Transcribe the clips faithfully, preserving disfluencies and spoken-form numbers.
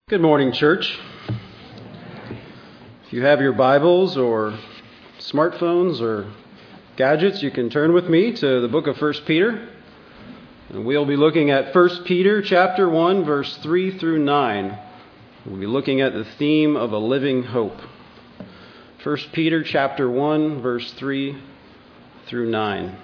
Good morning, church. If you have your Bibles or smartphones or gadgets, you can turn with me to the book of First Peter. And we'll be looking at First Peter chapter one, verse three through nine. We'll be looking at the theme of a living hope. First Peter chapter one, verse three through nine.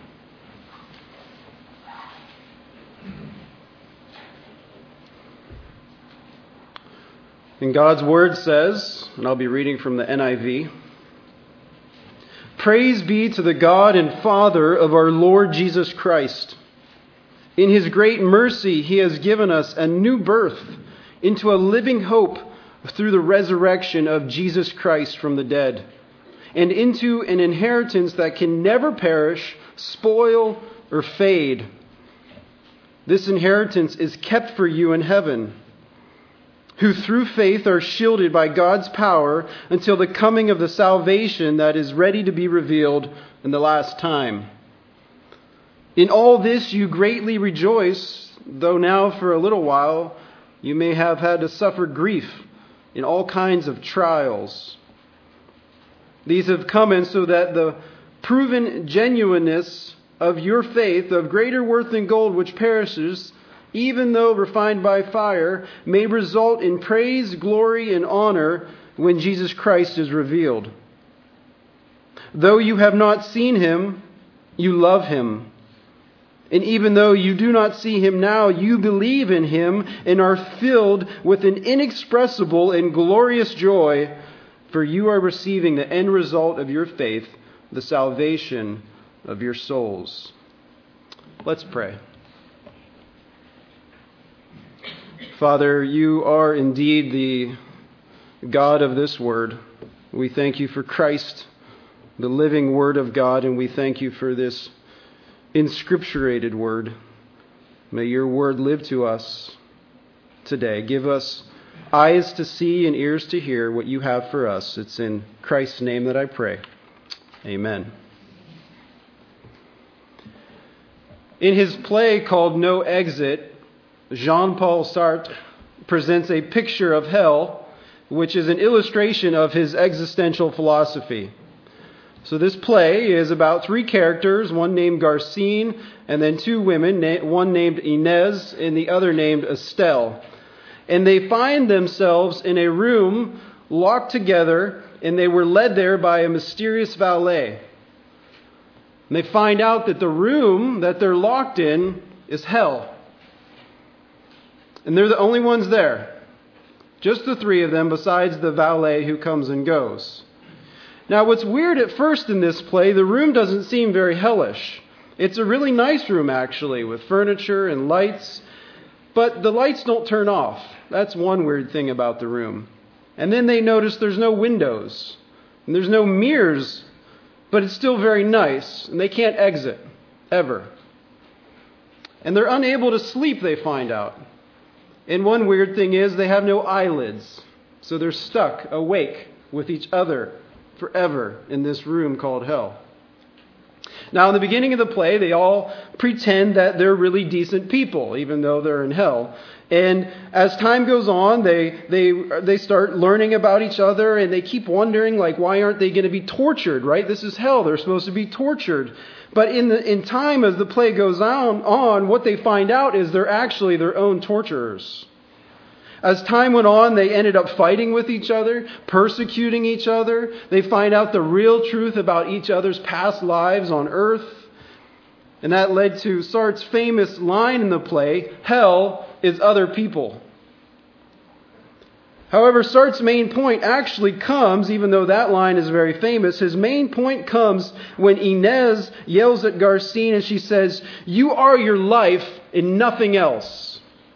And God's word says, and I'll be reading from the N I V, "Praise be to the God and Father of our Lord Jesus Christ. In his great mercy, he has given us a new birth into a living hope through the resurrection of Jesus Christ from the dead, and into an inheritance that can never perish, spoil, or fade. This inheritance is kept for you in heaven, who through faith are shielded by God's power until the coming of the salvation that is ready to be revealed in the last time. In all this you greatly rejoice, though now for a little while you may have had to suffer grief in all kinds of trials. These have come in so that the proven genuineness of your faith, of greater worth than gold which perishes, even though refined by fire, may result in praise, glory, and honor when Jesus Christ is revealed. Though you have not seen him, you love him. And even though you do not see him now, you believe in him and are filled with an inexpressible and glorious joy, for you are receiving the end result of your faith, the salvation of your souls." Let's pray. Father, you are indeed the God of this word. We thank you for Christ, the living word of God, and we thank you for this inscripturated word. May your word live to us today. Give us eyes to see and ears to hear what you have for us. It's in Christ's name that I pray. Amen. In his play called No Exit, Jean-Paul Sartre presents a picture of hell, which is an illustration of his existential philosophy. So this play is about three characters, one named Garcine, and then two women, one named Inez and the other named Estelle. And they find themselves in a room locked together, and they were led there by a mysterious valet. And they find out that the room that they're locked in is hell. And they're the only ones there. Just the three of them, besides the valet who comes and goes. Now, what's weird at first in this play, the room doesn't seem very hellish. It's a really nice room, actually, with furniture and lights. But the lights don't turn off. That's one weird thing about the room. And then they notice there's no windows. And there's no mirrors. But it's still very nice. And they can't exit. Ever. And they're unable to sleep, they find out. And one weird thing is they have no eyelids. So they're stuck awake with each other forever in this room called hell. Now, in the beginning of the play, they all pretend that they're really decent people, even though they're in hell. And as time goes on, they they they start learning about each other, and they keep wondering, like, why aren't they going to be tortured, right? This is hell. They're supposed to be tortured. But in the in time, as the play goes on, on, what they find out is they're actually their own torturers. As time went on, they ended up fighting with each other, persecuting each other. They find out the real truth about each other's past lives on earth. And that led to Sartre's famous line in the play, "Hell is other people." However, Sartre's main point actually comes, even though that line is very famous, his main point comes when Inez yells at Garcine and she says, "You are your life and nothing else."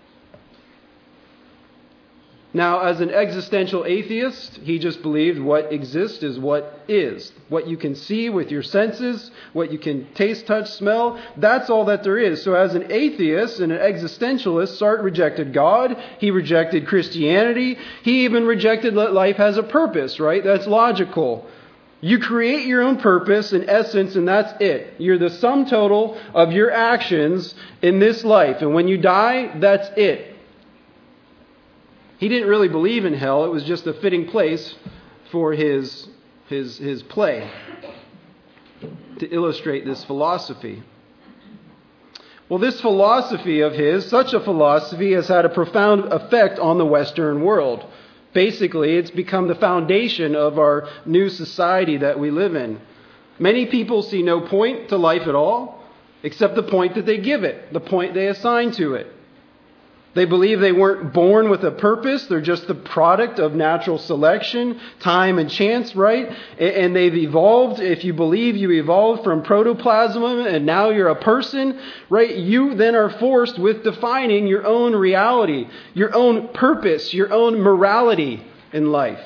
Now, as an existential atheist, he just believed what exists is what is. What you can see with your senses, what you can taste, touch, smell, that's all that there is. So as an atheist and an existentialist, Sartre rejected God. He rejected Christianity. He even rejected that life has a purpose, right? That's logical. You create your own purpose in essence, and that's it. You're the sum total of your actions in this life. And when you die, that's it. He didn't really believe in hell. It was just a fitting place for his, his, his play to illustrate this philosophy. Well, this philosophy of his, such a philosophy, has had a profound effect on the Western world. Basically, it's become the foundation of our new society that we live in. Many people see no point to life at all, except the point that they give it, the point they assign to it. They believe they weren't born with a purpose. They're just the product of natural selection, time and chance, right? And they've evolved. If you believe you evolved from protoplasm and now you're a person, right? You then are forced with defining your own reality, your own purpose, your own morality in life.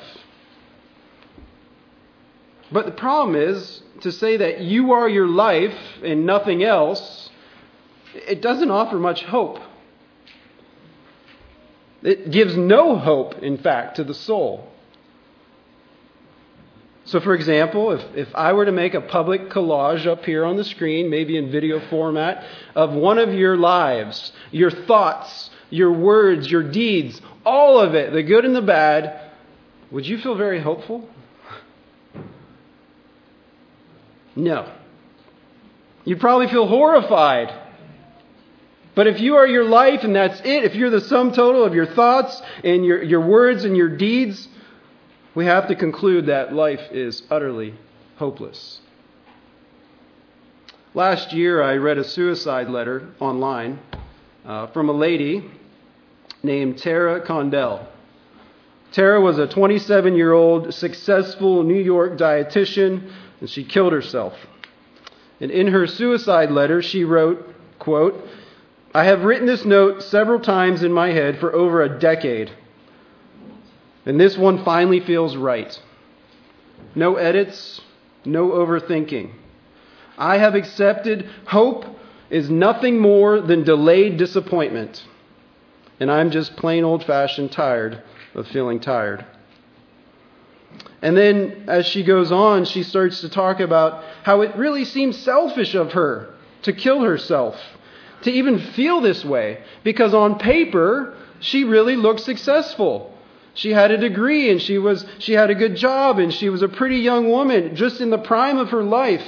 But the problem is, to say that you are your life and nothing else, it doesn't offer much hope. It gives no hope, in fact, to the soul. So, for example, if, if I were to make a public collage up here on the screen, maybe in video format, of one of your lives, your thoughts, your words, your deeds, all of it, the good and the bad, would you feel very hopeful? No. You'd probably feel horrified. But if you are your life and that's it, if you're the sum total of your thoughts and your, your words and your deeds, we have to conclude that life is utterly hopeless. Last year, I read a suicide letter online uh, from a lady named Tara Condell. Tara was a twenty-seven-year-old successful New York dietitian, and she killed herself. And in her suicide letter, she wrote, quote, "I have written this note several times in my head for over a decade. And this one finally feels right. No edits, no overthinking. I have accepted hope is nothing more than delayed disappointment. And I'm just plain old-fashioned tired of feeling tired." And then as she goes on, she starts to talk about how it really seems selfish of her to kill herself, to even feel this way, because on paper, she really looked successful. She had a degree and she was she had a good job and she was a pretty young woman, just in the prime of her life.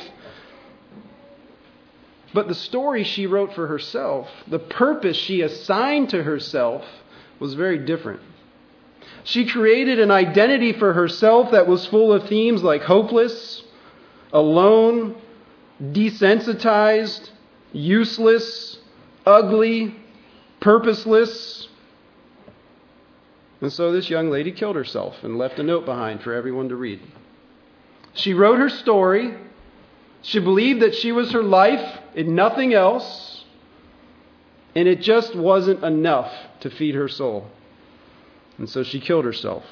But the story she wrote for herself, the purpose she assigned to herself, was very different. She created an identity for herself that was full of themes like hopeless, alone, desensitized, useless, ugly, purposeless. And so this young lady killed herself and left a note behind for everyone to read. She wrote her story. She believed that she was her life and nothing else. And it just wasn't enough to feed her soul. And so she killed herself.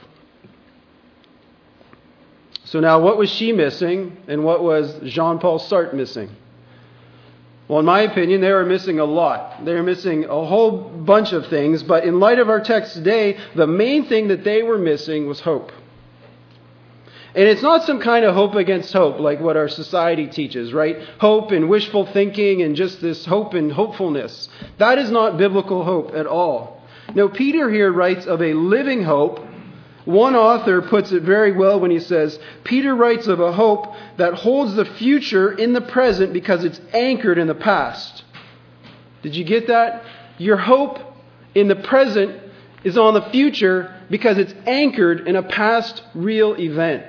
So now what was she missing and what was Jean-Paul Sartre missing? Well, in my opinion, they were missing a lot. They were missing a whole bunch of things. But in light of our text today, the main thing that they were missing was hope. And it's not some kind of hope against hope like what our society teaches, right? Hope and wishful thinking and just this hope and hopefulness. That is not biblical hope at all. No, Peter here writes of a living hope. One author puts it very well when he says, Peter writes of a hope that holds the future in the present because it's anchored in the past. Did you get that? Your hope in the present is on the future because it's anchored in a past real event.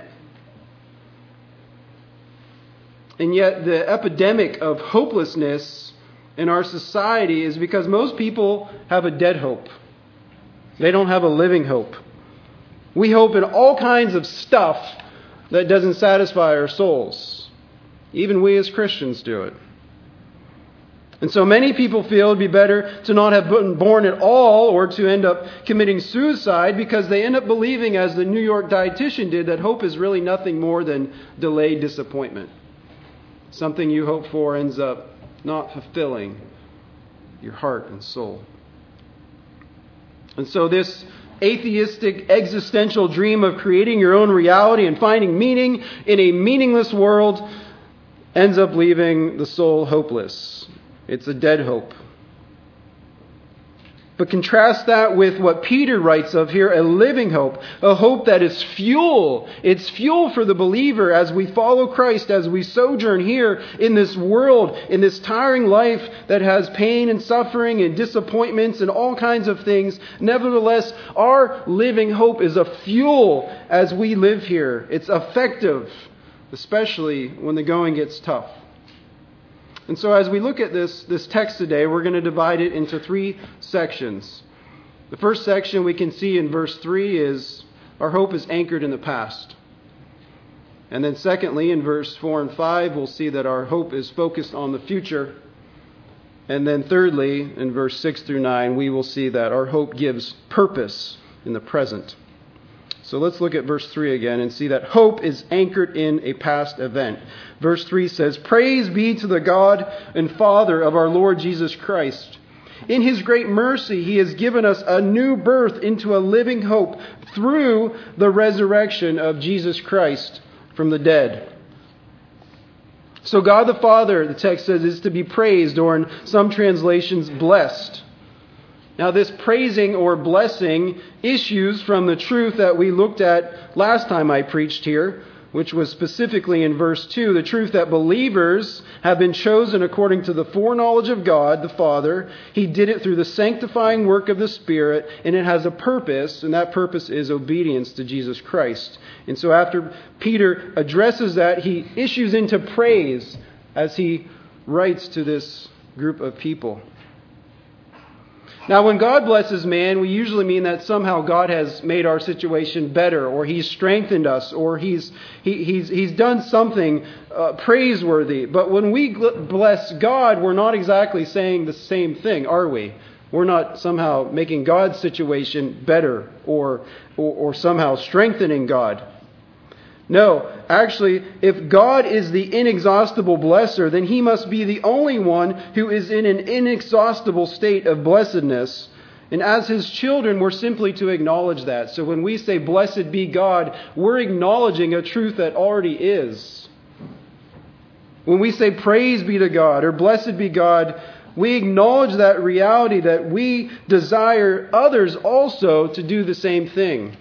And yet the epidemic of hopelessness in our society is because most people have a dead hope. They don't have a living hope. We hope in all kinds of stuff that doesn't satisfy our souls. Even we as Christians do it. And so many people feel it'd be better to not have been born at all or to end up committing suicide because they end up believing, as the New York dietitian did, that hope is really nothing more than delayed disappointment. Something you hope for ends up not fulfilling your heart and soul. And so this atheistic existential dream of creating your own reality and finding meaning in a meaningless world ends up leaving the soul hopeless. It's a dead hope. But contrast that with what Peter writes of here, a living hope, a hope that is fuel. It's fuel for the believer as we follow Christ, as we sojourn here in this world, in this tiring life that has pain and suffering and disappointments and all kinds of things. Nevertheless, our living hope is a fuel as we live here. It's effective, especially when the going gets tough. And so as we look at this, this text today, we're going to divide it into three sections. The first section we can see in verse three is our hope is anchored in the past. And then secondly, in verse four and five, we'll see that our hope is focused on the future. And then thirdly, in verse six through nine, we will see that our hope gives purpose in the present. So let's look at verse three again and see that hope is anchored in a past event. Verse three says, "Praise be to the God and Father of our Lord Jesus Christ. In His great mercy, He has given us a new birth into a living hope through the resurrection of Jesus Christ from the dead." So God the Father, the text says, is to be praised, or in some translations, blessed. Now this praising or blessing issues from the truth that we looked at last time I preached here, which was specifically in verse two, the truth that believers have been chosen according to the foreknowledge of God the Father. He did it through the sanctifying work of the Spirit, and it has a purpose, and that purpose is obedience to Jesus Christ. And so after Peter addresses that, he issues into praise as he writes to this group of people. Now, when God blesses man, we usually mean that somehow God has made our situation better, or He's strengthened us, or He's he, He's He's done something uh, praiseworthy. But when we bless God, we're not exactly saying the same thing, are we? We're not somehow making God's situation better, or or, or somehow strengthening God. No, actually, if God is the inexhaustible blesser, then He must be the only one who is in an inexhaustible state of blessedness. And as His children, we're simply to acknowledge that. So when we say, "Blessed be God," we're acknowledging a truth that already is. When we say, "Praise be to God," or "Blessed be God," we acknowledge that reality that we desire others also to do the same thing.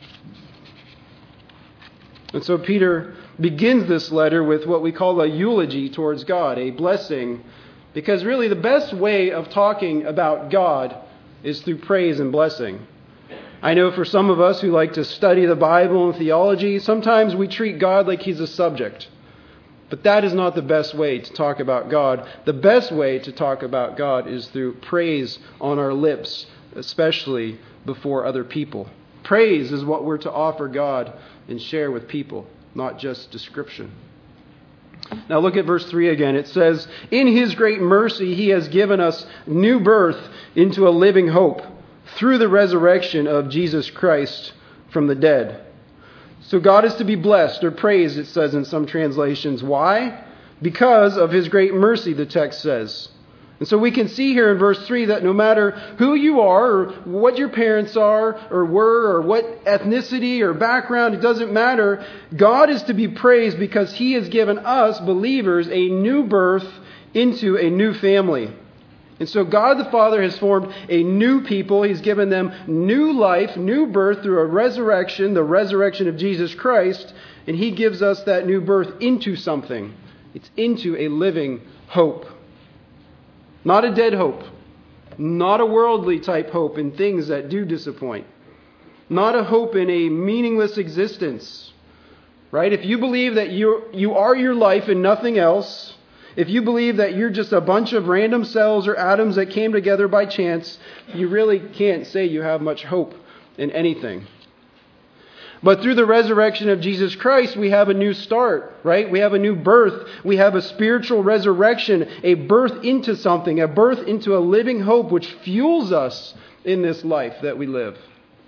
And so Peter begins this letter with what we call a eulogy towards God, a blessing, because really the best way of talking about God is through praise and blessing. I know for some of us who like to study the Bible and theology, sometimes we treat God like He's a subject. But that is not the best way to talk about God. The best way to talk about God is through praise on our lips, especially before other people. Praise is what we're to offer God and share with people, not just description. Now look at verse three again. It says, "In His great mercy He has given us new birth into a living hope through the resurrection of Jesus Christ from the dead." So God is to be blessed or praised, it says in some translations. Why? Because of His great mercy, the text says. And so we can see here in verse three that no matter who you are, or what your parents are, or were, or what ethnicity or background, it doesn't matter. God is to be praised because He has given us, believers, a new birth into a new family. And so God the Father has formed a new people. He's given them new life, new birth through a resurrection, the resurrection of Jesus Christ. And He gives us that new birth into something. It's into a living hope. Not a dead hope. Not a worldly type hope in things that do disappoint. Not a hope in a meaningless existence. Right? If you believe that you you are your life and nothing else, if you believe that you're just a bunch of random cells or atoms that came together by chance, you really can't say you have much hope in anything. But through the resurrection of Jesus Christ, we have a new start, right? We have a new birth. We have a spiritual resurrection, a birth into something, a birth into a living hope which fuels us in this life that we live.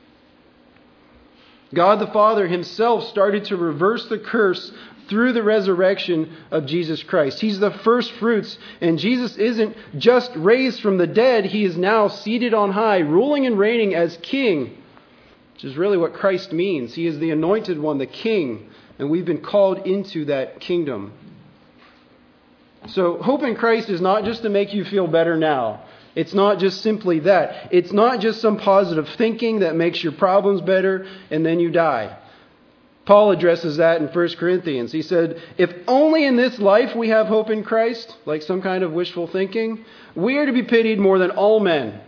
God the Father Himself started to reverse the curse through the resurrection of Jesus Christ. He's the first fruits, and Jesus isn't just raised from the dead. He is now seated on high, ruling and reigning as King, which is really what Christ means. He is the anointed one, the King, and we've been called into that kingdom. So hope in Christ is not just to make you feel better now. It's not just simply that. It's not just some positive thinking that makes your problems better and then you die. Paul addresses that in First Corinthians. He said, if only in this life we have hope in Christ, like some kind of wishful thinking, we are to be pitied more than all men.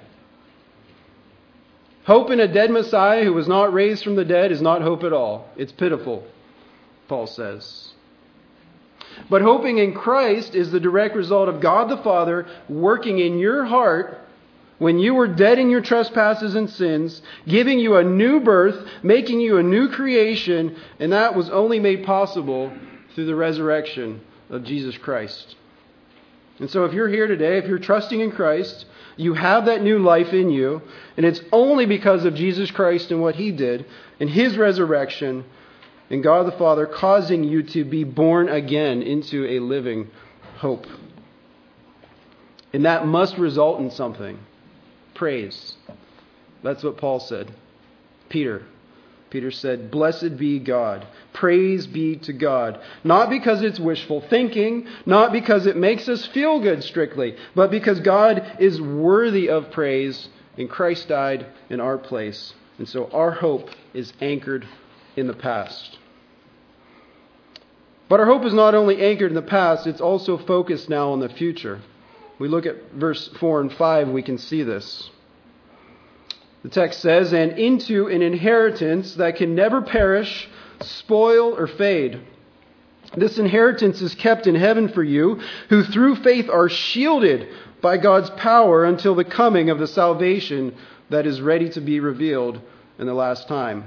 Hope in a dead Messiah who was not raised from the dead is not hope at all. It's pitiful, Paul says. But hoping in Christ is the direct result of God the Father working in your heart when you were dead in your trespasses and sins, giving you a new birth, making you a new creation, and that was only made possible through the resurrection of Jesus Christ. And so if you're here today, if you're trusting in Christ, you have that new life in you, and it's only because of Jesus Christ and what He did and His resurrection and God the Father causing you to be born again into a living hope. And that must result in something. Praise. That's what Paul said. Peter. Peter said, blessed be God. Praise be to God. Not because it's wishful thinking, not because it makes us feel good strictly, but because God is worthy of praise and Christ died in our place. And so our hope is anchored in the past. But our hope is not only anchored in the past, it's also focused now on the future. We look at verse four and five, we can see this. The text says, and into an inheritance that can never perish, spoil, or fade. This inheritance is kept in heaven for you, who through faith are shielded by God's power until the coming of the salvation that is ready to be revealed in the last time.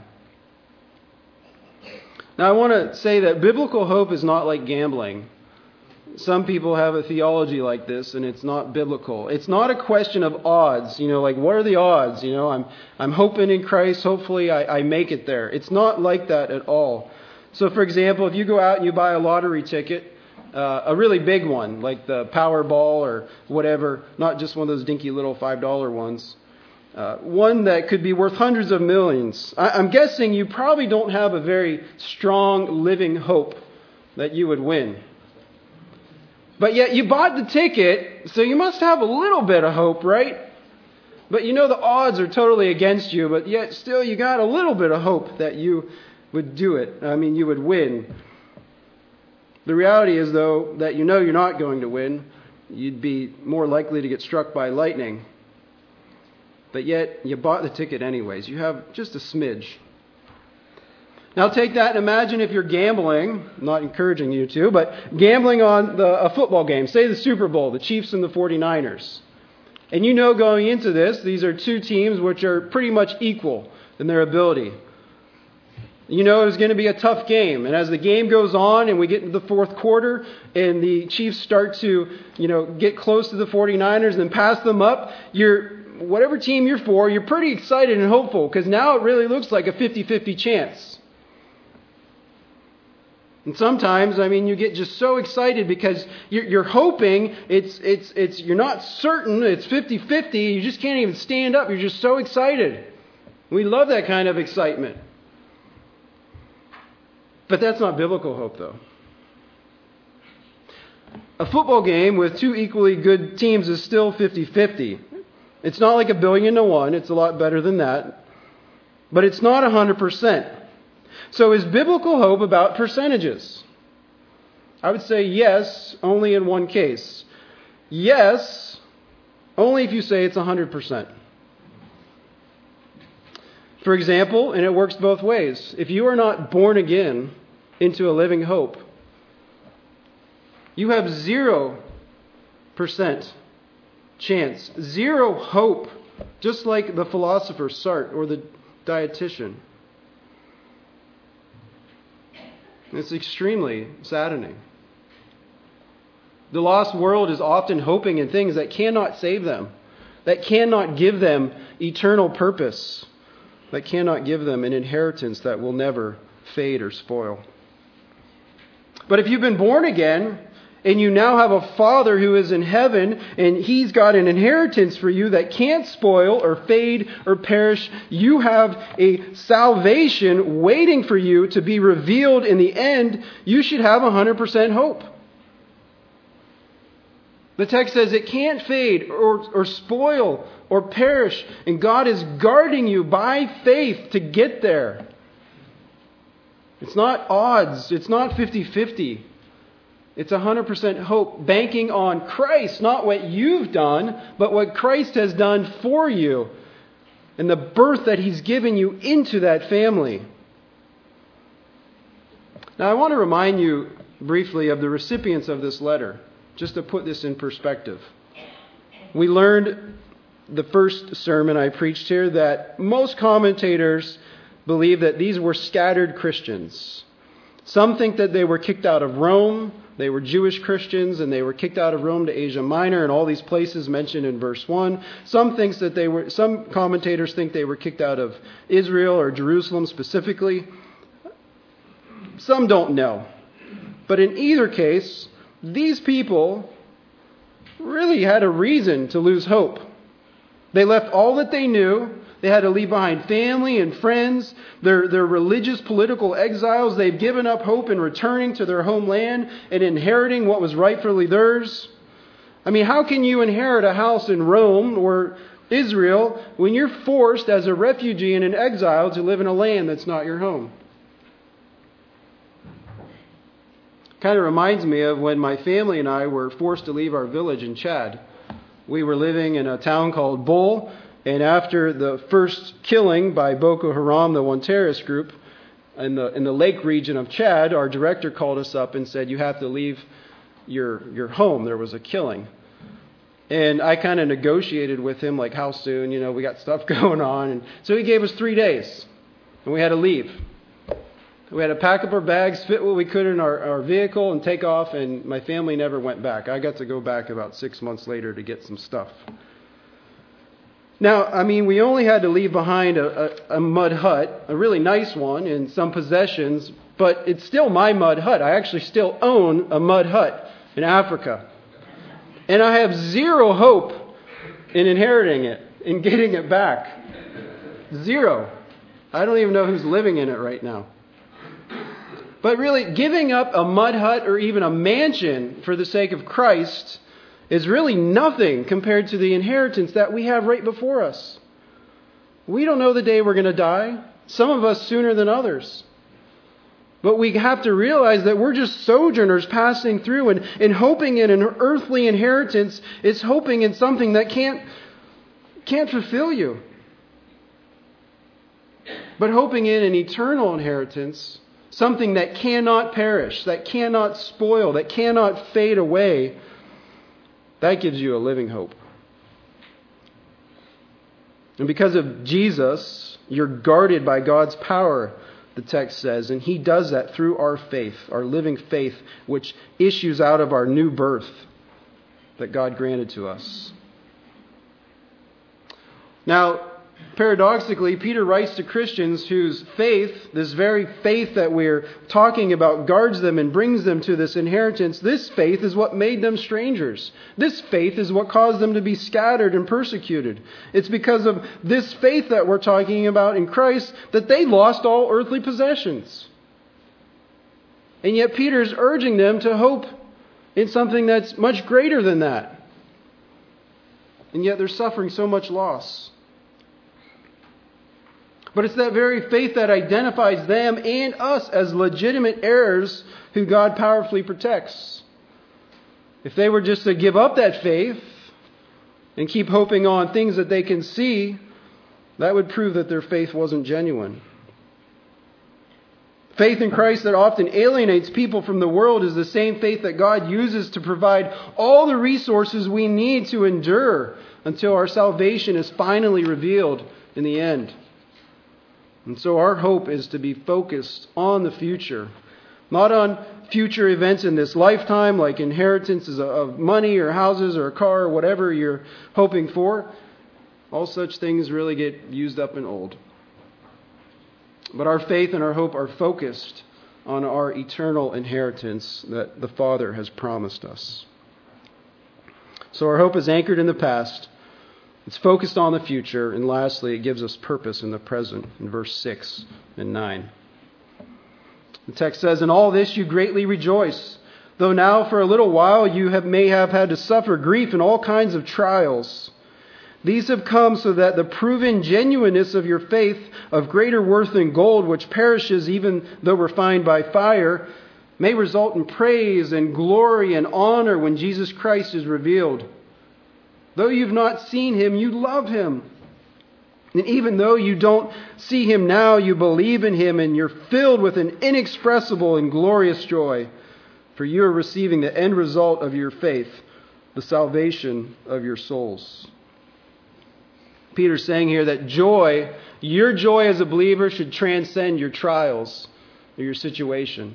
Now I want to say that biblical hope is not like gambling. Some people have a theology like this, and it's not biblical. It's not a question of odds. You know, like, what are the odds? You know, I'm I'm hoping in Christ, hopefully I, I make it there. It's not like that at all. So, for example, if you go out and you buy a lottery ticket, uh, a really big one, like the Powerball or whatever, not just one of those dinky little five dollar ones, uh, one that could be worth hundreds of millions, I, I'm guessing you probably don't have a very strong living hope that you would win. But yet you bought the ticket, so you must have a little bit of hope, right? But you know the odds are totally against you, but yet still you got a little bit of hope that you would do it. I mean, you would win. The reality is, though, that you know you're not going to win. You'd be more likely to get struck by lightning. But yet you bought the ticket anyways. You have just a smidge. Now take that and imagine if you're gambling, I'm not encouraging you to, but gambling on the, a football game, say the Super Bowl, the Chiefs and the forty-niners. And you know going into this, these are two teams which are pretty much equal in their ability. You know it's going to be a tough game. And as the game goes on and we get into the fourth quarter and the Chiefs start to, you know, get close to the forty-niners and pass them up, you're, whatever team you're for, you're pretty excited and hopeful because now it really looks like a fifty-fifty chance. And sometimes, I mean, you get just so excited because you're, you're hoping, it's, it's, it's, you're not certain, it's fifty-fifty, you just can't even stand up, you're just so excited. We love that kind of excitement. But that's not biblical hope, though. A football game with two equally good teams is still fifty-fifty. It's not like a billion to one, it's a lot better than that. But it's not one hundred percent. So is biblical hope about percentages? I would say yes, only in one case. Yes, only if you say it's one hundred percent. For example, and it works both ways, if you are not born again into a living hope, you have zero percent chance, zero hope, just like the philosopher Sartre or the dietitian. It's extremely saddening. The lost world is often hoping in things that cannot save them, that cannot give them eternal purpose, that cannot give them an inheritance that will never fade or spoil. But if you've been born again, and you now have a Father who is in heaven, and He's got an inheritance for you that can't spoil or fade or perish. You have a salvation waiting for you to be revealed in the end. You should have one hundred percent hope. The text says it can't fade or, or spoil or perish. And God is guarding you by faith to get there. It's not odds. It's not fifty-fifty. It's one hundred percent hope, banking on Christ, not what you've done, but what Christ has done for you and the birth that He's given you into that family. Now, I want to remind you briefly of the recipients of this letter, just to put this in perspective. We learned the first sermon I preached here that most commentators believe that these were scattered Christians. Some think that they were kicked out of Rome. They were Jewish Christians and they were kicked out of Rome to Asia Minor and all these places mentioned in verse one. Some thinks that they were some commentators think they were kicked out of Israel or Jerusalem specifically. Some don't know. But in either case, these people really had a reason to lose hope. They left all that they knew. They had to leave behind family and friends. They're, they're religious, political exiles. They've given up hope in returning to their homeland and inheriting what was rightfully theirs. I mean, how can you inherit a house in Rome or Israel when you're forced as a refugee and an exile to live in a land that's not your home? Kind of reminds me of when my family and I were forced to leave our village in Chad. We were living in a town called Bol, and after the first killing by Boko Haram, the one terrorist group, in the in the lake region of Chad, our director called us up and said, you have to leave your your home. There was a killing. And I kind of negotiated with him, like, how soon? You know, we got stuff going on. And so he gave us three days, and we had to leave. We had to pack up our bags, fit what we could in our, our vehicle, and take off, and my family never went back. I got to go back about six months later to get some stuff. Now, I mean, we only had to leave behind a, a, a mud hut, a really nice one, and some possessions, but it's still my mud hut. I actually still own a mud hut in Africa. And I have zero hope in inheriting it, in getting it back. Zero. I don't even know who's living in it right now. But really, giving up a mud hut or even a mansion for the sake of Christ is really nothing compared to the inheritance that we have right before us. We don't know the day we're going to die. Some of us sooner than others. But we have to realize that we're just sojourners passing through, and, and hoping in an earthly inheritance is hoping in something that can't, can't fulfill you. But hoping in an eternal inheritance, something that cannot perish, that cannot spoil, that cannot fade away, that gives you a living hope. And because of Jesus, you're guarded by God's power, the text says, and He does that through our faith, our living faith, which issues out of our new birth that God granted to us. Now, paradoxically, Peter writes to Christians whose faith, this very faith that we're talking about, guards them and brings them to this inheritance. This faith is what made them strangers. This faith is what caused them to be scattered and persecuted. It's because of this faith that we're talking about in Christ that they lost all earthly possessions. And yet Peter's urging them to hope in something that's much greater than that. And yet they're suffering so much loss. But it's that very faith that identifies them and us as legitimate heirs who God powerfully protects. If they were just to give up that faith and keep hoping on things that they can see, that would prove that their faith wasn't genuine. Faith in Christ that often alienates people from the world is the same faith that God uses to provide all the resources we need to endure until our salvation is finally revealed in the end. And so our hope is to be focused on the future, not on future events in this lifetime like inheritances of money or houses or a car or whatever you're hoping for. All such things really get used up and old. But our faith and our hope are focused on our eternal inheritance that the Father has promised us. So our hope is anchored in the past. It's focused on the future. And lastly, it gives us purpose in the present in verse six and nine. The text says, "In all this you greatly rejoice, though now for a little while you have, may have had to suffer grief and all kinds of trials. These have come so that the proven genuineness of your faith, of greater worth than gold, which perishes even though refined by fire, may result in praise and glory and honor when Jesus Christ is revealed. Though you've not seen him, you love him. And even though you don't see him now, you believe in him and you're filled with an inexpressible and glorious joy. For you are receiving the end result of your faith, the salvation of your souls. Peter's saying here that joy, your joy as a believer, should transcend your trials or your situation.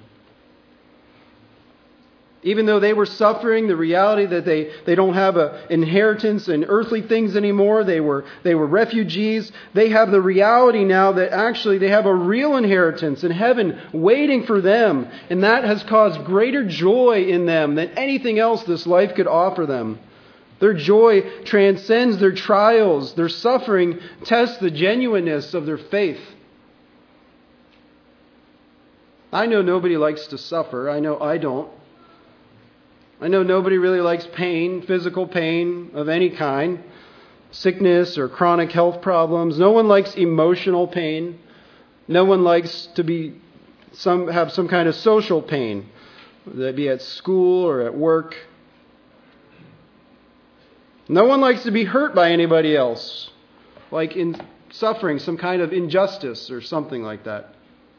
Even though they were suffering, the reality that they, they don't have an inheritance in earthly things anymore, they were, they were refugees, they have the reality now that actually they have a real inheritance in heaven waiting for them. And that has caused greater joy in them than anything else this life could offer them. Their joy transcends their trials. Their suffering tests the genuineness of their faith. I know nobody likes to suffer. I know I don't. I know nobody really likes pain, physical pain of any kind, sickness or chronic health problems. No one likes emotional pain. No one likes to be some have some kind of social pain, whether that be at school or at work. No one likes to be hurt by anybody else, like in suffering some kind of injustice or something like that.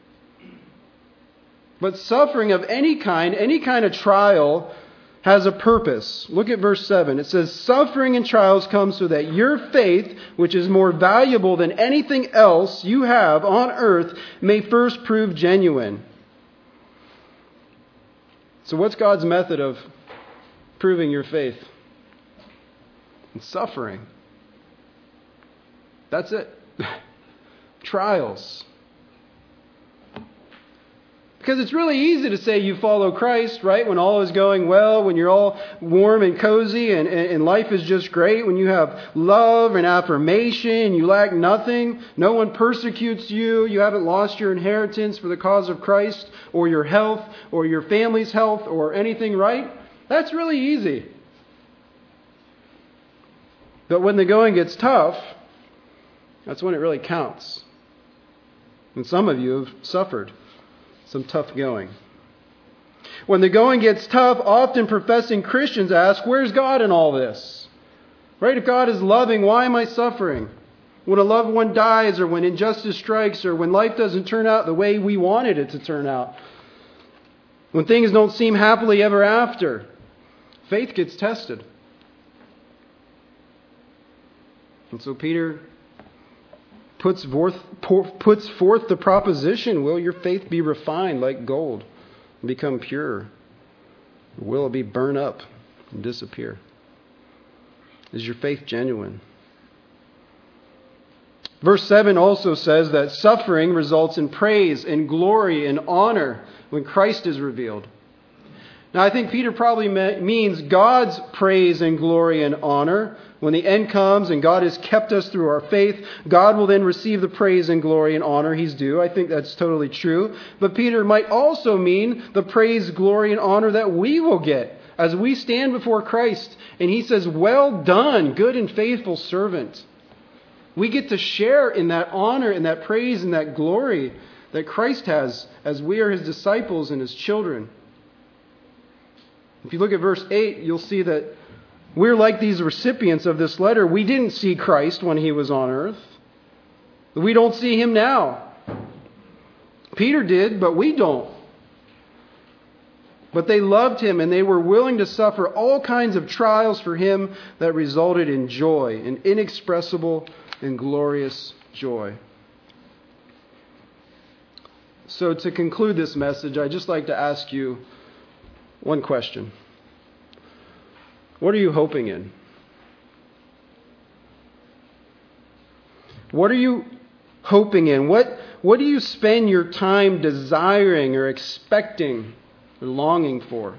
But suffering of any kind, any kind of trial, has a purpose. Look at verse seven. It says, suffering and trials come so that your faith, which is more valuable than anything else you have on earth, may first prove genuine. So what's God's method of proving your faith? And suffering. That's it. Trials. Because it's really easy to say you follow Christ, right? When all is going well, when you're all warm and cozy and, and, and life is just great, when you have love and affirmation, you lack nothing, no one persecutes you, you haven't lost your inheritance for the cause of Christ or your health or your family's health or anything, right? That's really easy. But when the going gets tough, that's when it really counts. And some of you have suffered some tough going. When the going gets tough, often professing Christians ask, where's God in all this? Right? If God is loving, why am I suffering? When a loved one dies or when injustice strikes or when life doesn't turn out the way we wanted it to turn out. When things don't seem happily ever after, faith gets tested. And so Peter puts forth, puts forth the proposition, will your faith be refined like gold and become pure? Or will it be burned up and disappear? Is your faith genuine? Verse seven also says that suffering results in praise and glory and honor when Christ is revealed. Now I think Peter probably means God's praise and glory and honor. When the end comes and God has kept us through our faith, God will then receive the praise and glory and honor He's due. I think that's totally true. But Peter might also mean the praise, glory, and honor that we will get as we stand before Christ. And He says, well done, good and faithful servant. We get to share in that honor and that praise and that glory that Christ has as we are His disciples and His children. If you look at verse eight, you'll see that we're like these recipients of this letter. We didn't see Christ when He was on earth. We don't see Him now. Peter did, but we don't. But they loved Him and they were willing to suffer all kinds of trials for Him that resulted in joy, an inexpressible and glorious joy. So to conclude this message, I'd just like to ask you one question. What are you hoping in? What are you hoping in? What, what do you spend your time desiring or expecting or longing for?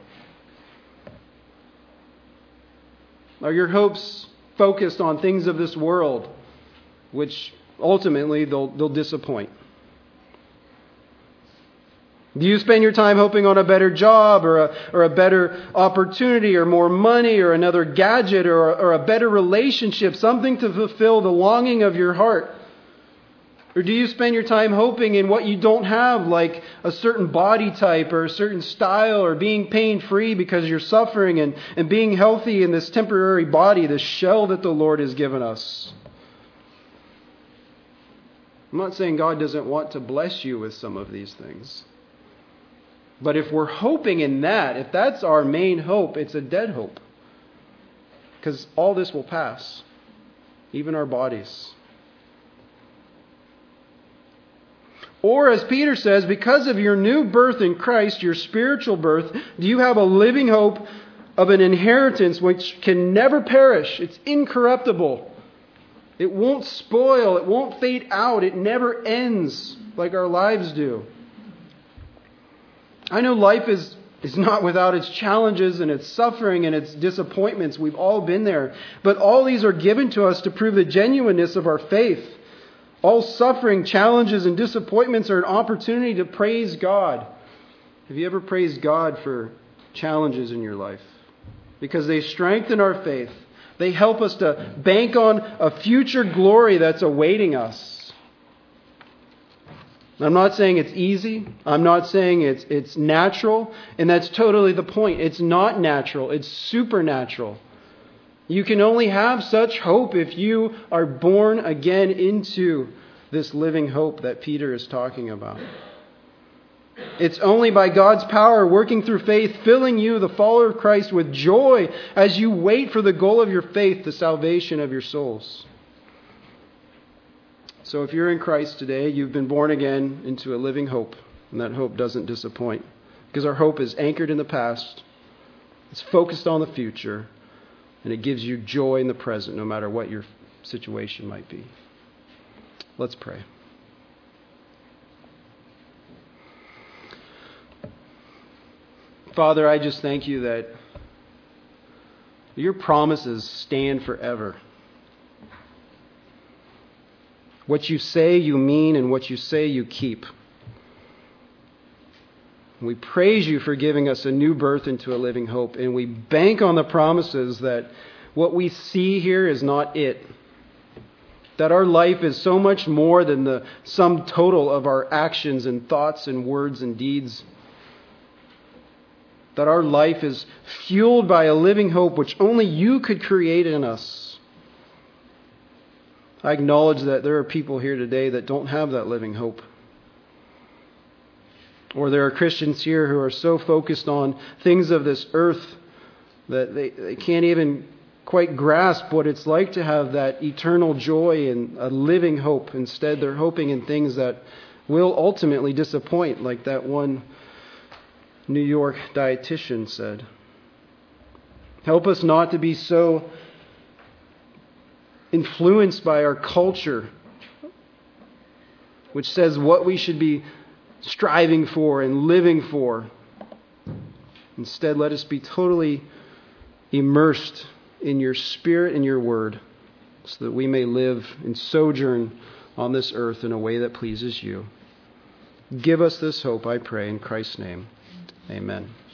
Are your hopes focused on things of this world, which ultimately they'll, they'll disappoint? Do you spend your time hoping on a better job or a, or a better opportunity or more money or another gadget or, or a better relationship, something to fulfill the longing of your heart? Or do you spend your time hoping in what you don't have, like a certain body type or a certain style or being pain-free because you're suffering and, and being healthy in this temporary body, this shell that the Lord has given us? I'm not saying God doesn't want to bless you with some of these things. But if we're hoping in that, if that's our main hope, it's a dead hope. Because all this will pass, even our bodies. Or as Peter says, because of your new birth in Christ, your spiritual birth, do you have a living hope of an inheritance which can never perish? It's incorruptible. It won't spoil. It won't fade out. It never ends like our lives do. I know life is, is not without its challenges and its suffering and its disappointments. We've all been there. But all these are given to us to prove the genuineness of our faith. All suffering, challenges, and disappointments are an opportunity to praise God. Have you ever praised God for challenges in your life? Because they strengthen our faith. They help us to bank on a future glory that's awaiting us. I'm not saying it's easy. I'm not saying it's it's natural. And that's totally the point. It's not natural. It's supernatural. You can only have such hope if you are born again into this living hope that Peter is talking about. It's only by God's power working through faith, filling you, the follower of Christ, with joy as you wait for the goal of your faith, the salvation of your souls. So if you're in Christ today, you've been born again into a living hope, and that hope doesn't disappoint. Because our hope is anchored in the past, it's focused on the future, and it gives you joy in the present, no matter what your situation might be. Let's pray. Father, I just thank you that your promises stand forever. What you say you mean, and what you say you keep. We praise you for giving us a new birth into a living hope, and we bank on the promises that what we see here is not it. That our life is so much more than the sum total of our actions and thoughts and words and deeds. That our life is fueled by a living hope which only you could create in us. I acknowledge that there are people here today that don't have that living hope. Or there are Christians here who are so focused on things of this earth that they, they can't even quite grasp what it's like to have that eternal joy and a living hope. Instead, they're hoping in things that will ultimately disappoint, like that one New York dietitian said. Help us not to be so influenced by our culture, which says what we should be striving for and living for. Instead, let us be totally immersed in your Spirit and your Word, so that we may live and sojourn on this earth in a way that pleases you. Give us this hope, I pray, in Christ's name. Amen.